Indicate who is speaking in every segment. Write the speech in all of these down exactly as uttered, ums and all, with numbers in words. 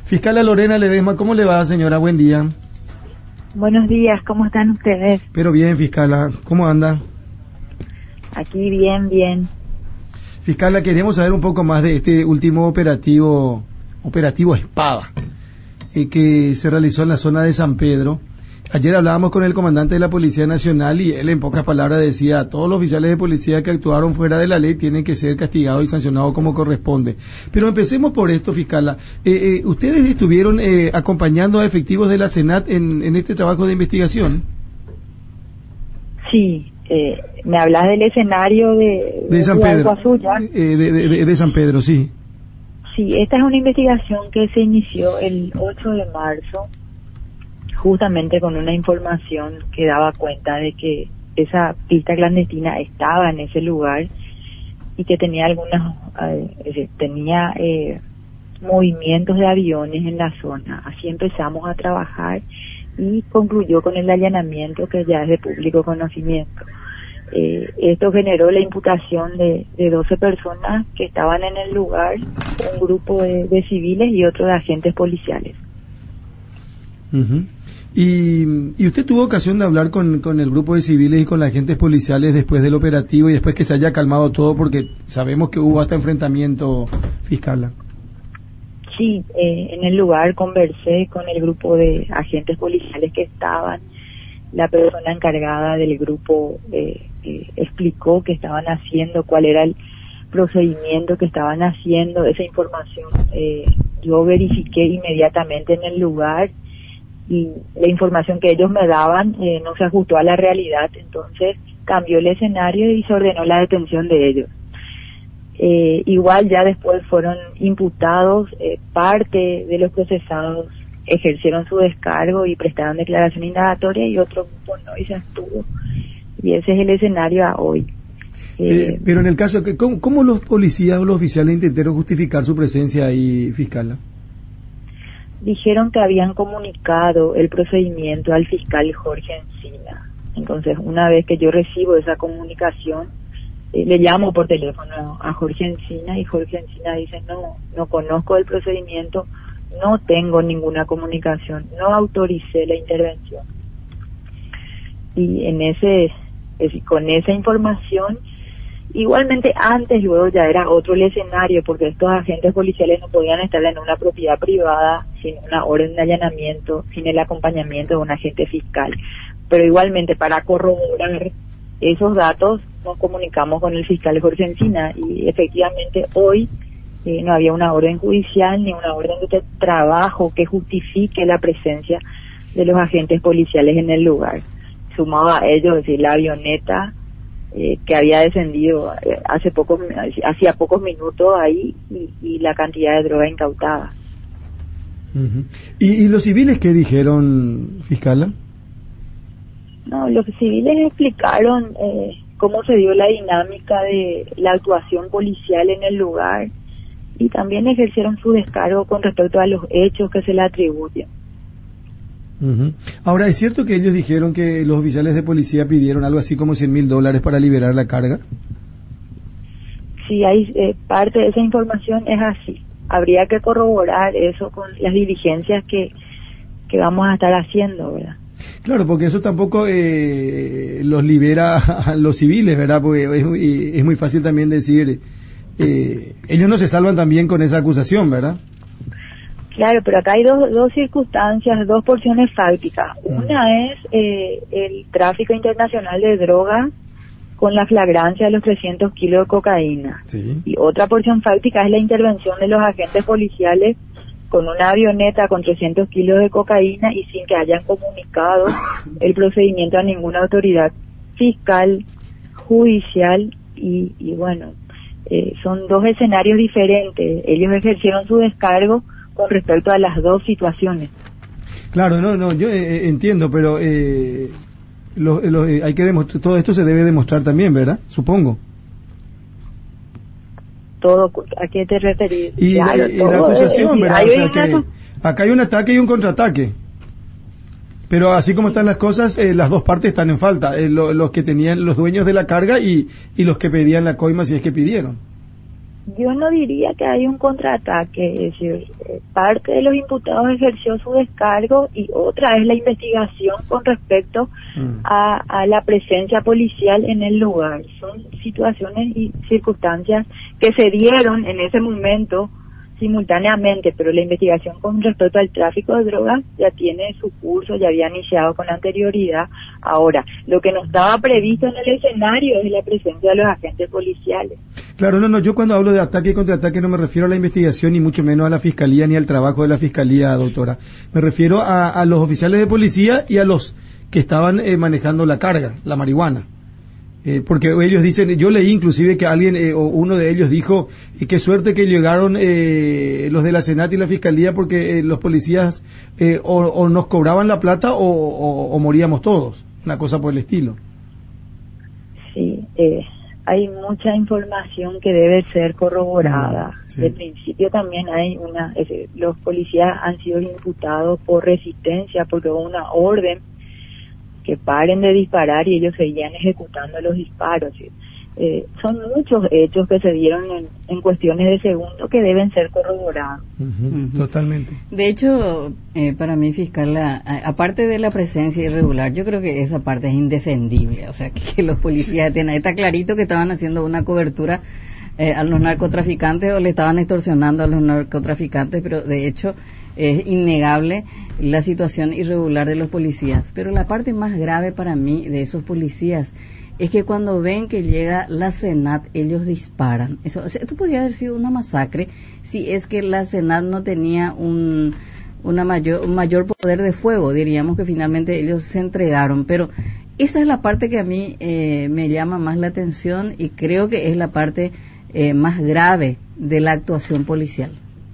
Speaker 1: Fiscala Lorena Ledesma, ¿cómo le va, señora? Buen día.
Speaker 2: Buenos días, ¿cómo están ustedes?
Speaker 1: Pero bien, fiscala, ¿cómo anda?
Speaker 2: Aquí bien, bien.
Speaker 1: Fiscala, queremos saber un poco más de este último operativo, operativo Espada, eh, que se realizó en la zona de San Pedro. Ayer hablábamos con el comandante de la Policía Nacional y él en pocas palabras decía, todos los oficiales de policía que actuaron fuera de la ley tienen que ser castigados y sancionados como corresponde. Pero empecemos por esto, fiscala. Eh, eh, ¿Ustedes estuvieron eh, acompañando a efectivos de la Senat en, en este trabajo de investigación?
Speaker 2: Sí, eh, me hablas del escenario de,
Speaker 1: de San Pedro,
Speaker 2: Azul, ¿ya?
Speaker 1: Eh, de, de, de, de San Pedro, sí.
Speaker 2: Sí, esta es una investigación que se inició el ocho de marzo, justamente con una información que daba cuenta de que esa pista clandestina estaba en ese lugar y que tenía algunas, eh, tenía eh, movimientos de aviones en la zona. Así empezamos a trabajar y concluyó con el allanamiento que ya es de público conocimiento. Eh, esto generó la imputación de, de doce personas que estaban en el lugar, un grupo de, de civiles y otro de agentes policiales.
Speaker 1: Uh-huh. Y, y usted tuvo ocasión de hablar con, con el grupo de civiles y con los agentes policiales después del operativo y después que se haya calmado todo, porque sabemos que hubo hasta enfrentamiento, fiscal.
Speaker 2: Sí, eh, en el lugar conversé con el grupo de agentes policiales que estaban. La persona encargada del grupo eh, eh, explicó qué estaban haciendo, cuál era el procedimiento que estaban haciendo. Esa información eh, yo verifiqué inmediatamente en el lugar y la información que ellos me daban eh, no se ajustó a la realidad, entonces cambió el escenario y se ordenó la detención de ellos. Eh, igual ya después fueron imputados, eh, parte de los procesados ejercieron su descargo y prestaron declaración indagatoria y otro grupo no y se abstuvo. Y ese es el escenario a hoy.
Speaker 1: Eh, eh, pero en el caso, que ¿cómo, ¿cómo los policías o los oficiales intentaron justificar su presencia ahí, fiscal?
Speaker 2: Dijeron que habían comunicado el procedimiento al fiscal Jorge Encina. Entonces, una vez que yo recibo esa comunicación, eh, le llamo por teléfono a Jorge Encina y Jorge Encina dice, no, no conozco el procedimiento, no tengo ninguna comunicación, no autoricé la intervención. Y en ese, es, con esa información, igualmente antes, luego ya era otro el escenario, porque estos agentes policiales no podían estar en una propiedad privada sin una orden de allanamiento, sin el acompañamiento de un agente fiscal. Pero igualmente para corroborar esos datos nos comunicamos con el fiscal Jorge Encina y efectivamente hoy eh, no había una orden judicial ni una orden de trabajo que justifique la presencia de los agentes policiales en el lugar. Sumado a ello, es decir, la avioneta Eh, que había descendido eh, hace pocos hacía pocos minutos ahí y, y la cantidad de droga incautada.
Speaker 1: Uh-huh. ¿Y, ¿Y los civiles qué dijeron, fiscala?
Speaker 2: No, los civiles explicaron eh, cómo se dio la dinámica de la actuación policial en el lugar y también ejercieron su descargo con respecto a los hechos que se le atribuyen.
Speaker 1: Uh-huh. Ahora, ¿es cierto que ellos dijeron que los oficiales de policía pidieron algo así como cien mil dólares para liberar la carga?
Speaker 2: Sí, hay eh, parte de esa información es así. Habría que corroborar eso con las diligencias que, que vamos a estar haciendo, ¿verdad?
Speaker 1: Claro, porque eso tampoco eh, los libera a los civiles, ¿verdad? Porque es muy, es muy fácil también decir, eh, ellos no se salvan también con esa acusación, ¿verdad?
Speaker 2: Claro, pero acá hay dos, dos circunstancias, dos porciones fácticas. Una es eh, el tráfico internacional de drogas con la flagrancia de los trescientos kilos de cocaína.
Speaker 1: Sí.
Speaker 2: Y otra porción fáctica es la intervención de los agentes policiales con una avioneta con trescientos kilos de cocaína y sin que hayan comunicado el procedimiento a ninguna autoridad fiscal, judicial y, y bueno, eh, son dos escenarios diferentes. Ellos ejercieron su descargo con respecto a las dos situaciones.
Speaker 1: Claro, no, no, yo eh, entiendo, pero eh, lo, lo, eh, hay que demostrar, todo esto se debe demostrar también, ¿verdad? Supongo.
Speaker 2: Todo, ¿a qué te referís?
Speaker 1: Y,
Speaker 2: claro,
Speaker 1: y, y la acusación, ¿verdad? O sea que acá hay un ataque y un contraataque. Pero así como están las cosas, eh, las dos partes están en falta, eh, lo, los que tenían los dueños de la carga y, y los que pedían la coima si es que pidieron.
Speaker 2: Yo no diría que hay un contraataque, es decir, parte de los imputados ejerció su descargo y otra es la investigación con respecto mm. a, a la presencia policial en el lugar. Son situaciones y circunstancias que se dieron en ese momento simultáneamente, pero la investigación con respecto al tráfico de drogas ya tiene su curso, ya había iniciado con anterioridad. Ahora, lo que no estaba previsto en el escenario es la presencia de los agentes policiales.
Speaker 1: Claro, no, no, yo cuando hablo de ataque y contraataque no me refiero a la investigación ni mucho menos a la fiscalía ni al trabajo de la fiscalía, doctora. Me refiero a, a los oficiales de policía y a los que estaban eh, manejando la carga, la marihuana. Eh, porque ellos dicen, yo leí inclusive que alguien eh, o uno de ellos dijo eh, qué suerte que llegaron eh, los de la Senat y la Fiscalía porque eh, los policías eh, o, o nos cobraban la plata o, o, o moríamos todos, una cosa por el estilo.
Speaker 2: Sí, eh, hay mucha información que debe ser corroborada. Ah, sí. De principio también hay una, eh, los policías han sido imputados por resistencia porque hubo una orden que paren de disparar y ellos seguían ejecutando los disparos. Eh, son muchos hechos que se dieron en, en cuestiones de segundos que deben ser corroborados.
Speaker 1: Uh-huh, uh-huh. Totalmente.
Speaker 3: De hecho, eh, para mí, fiscal, la, a, aparte de la presencia irregular, yo creo que esa parte es indefendible. O sea, que, que los policías tienen, está clarito que estaban haciendo una cobertura eh, a los narcotraficantes o le estaban extorsionando a los narcotraficantes, pero de hecho es innegable la situación irregular de los policías. Pero la parte más grave para mí de esos policías es que cuando ven que llega la Senat, ellos disparan. Eso, o sea, esto podría haber sido una masacre si es que la Senat no tenía un, una mayor, un mayor poder de fuego. Diríamos que finalmente ellos se entregaron. Pero esa es la parte que a mí eh, me llama más la atención y creo que es la parte eh, más grave de la actuación policial.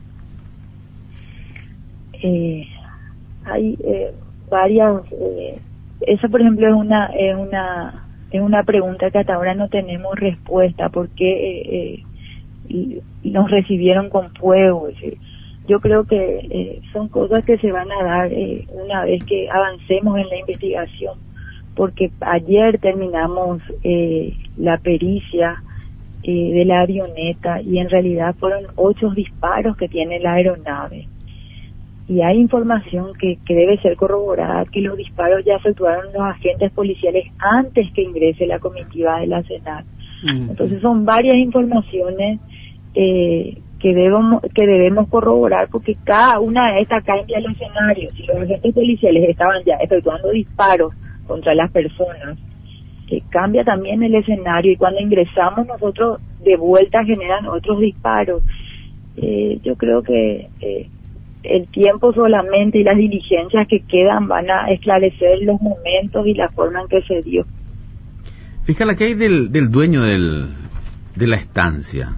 Speaker 2: Eh, hay eh, varias eh, eso por ejemplo es una es una es una pregunta que hasta ahora no tenemos respuesta. ¿Por qué eh, eh, nos recibieron con fuego? Es decir, yo creo que eh, son cosas que se van a dar eh, una vez que avancemos en la investigación, porque ayer terminamos eh, la pericia eh, de la avioneta y en realidad fueron ocho disparos que tiene la aeronave. Y hay información que, que debe ser corroborada, que los disparos ya efectuaron los agentes policiales antes que ingrese la comitiva de la Senat. Mm. Entonces son varias informaciones eh, que debemos que debemos corroborar, porque cada una de estas cambia el escenario. Si los agentes policiales estaban ya efectuando disparos contra las personas, eh, cambia también el escenario, y cuando ingresamos nosotros de vuelta generan otros disparos. Eh, yo creo que eh, el tiempo solamente y las diligencias que quedan van a esclarecer los momentos y la forma en que se dio.
Speaker 4: Fíjala, ¿qué hay del, del dueño del, de la estancia?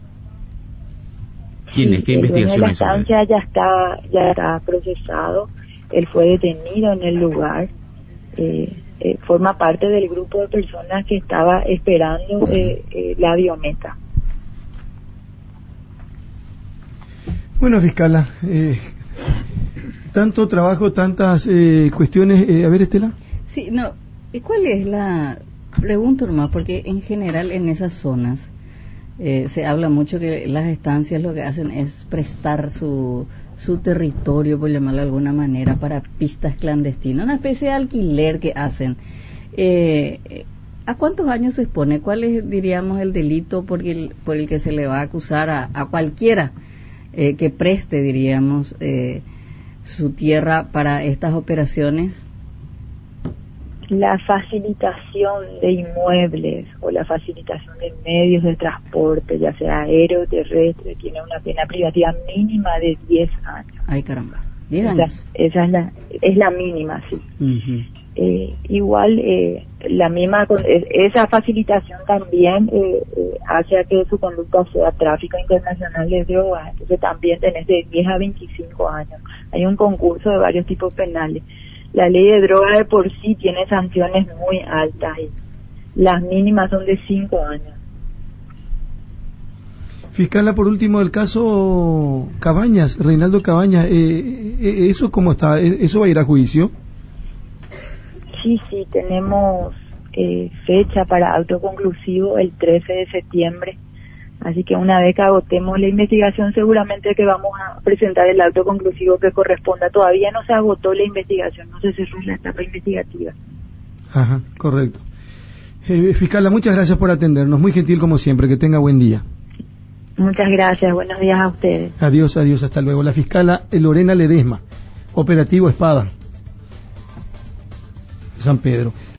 Speaker 4: ¿Quién es? ¿Qué
Speaker 2: sí,
Speaker 4: investigación
Speaker 2: hay? La estancia ya está, ya está procesado. Él fue detenido en el lugar. Eh, eh, forma parte del grupo de personas que estaba esperando eh, eh, la avioneta.
Speaker 1: Bueno, fiscala, eh, tanto trabajo, tantas eh, cuestiones. Eh, a ver, Estela.
Speaker 3: Sí, no, ¿cuál es la...? Pregunto nomás, porque en general en esas zonas eh, se habla mucho que las estancias lo que hacen es prestar su, su territorio, por llamarlo de alguna manera, para pistas clandestinas, una especie de alquiler que hacen. Eh, ¿A cuántos años se expone? ¿Cuál es, diríamos, el delito por el, por el que se le va a acusar a, a cualquiera Eh, que preste, diríamos, eh, su tierra para estas operaciones?
Speaker 2: La facilitación de inmuebles o la facilitación de medios de transporte, ya sea aéreo o terrestre, tiene una pena privativa mínima de diez años.
Speaker 3: Ay, caramba, diez años.
Speaker 2: Esa, esa es la es la mínima, sí. Uh-huh. Eh, igual, eh, la misma, esa facilitación también eh, eh, hace a que su conducta sea tráfico internacional de drogas, entonces también tenés de diez a veinticinco años. Hay un concurso de varios tipos penales. La ley de drogas de por sí tiene sanciones muy altas y las mínimas son de cinco años.
Speaker 1: Fiscala, por último, el caso Cabañas, Reinaldo Cabañas, eh, eh, ¿eso cómo está? ¿Eso va a ir a juicio?
Speaker 2: Sí, sí, tenemos eh, fecha para autoconclusivo el trece de septiembre. Así que una vez que agotemos la investigación, seguramente que vamos a presentar el acto conclusivo que corresponda. Todavía no se agotó la investigación, no se cerró la etapa investigativa.
Speaker 1: Ajá, correcto. Eh, fiscala, muchas gracias por atendernos, muy gentil como siempre, que tenga buen día.
Speaker 2: Muchas gracias, buenos días a ustedes.
Speaker 1: Adiós, adiós, hasta luego. La fiscala Lorena Ledesma, operativo Espada, San Pedro.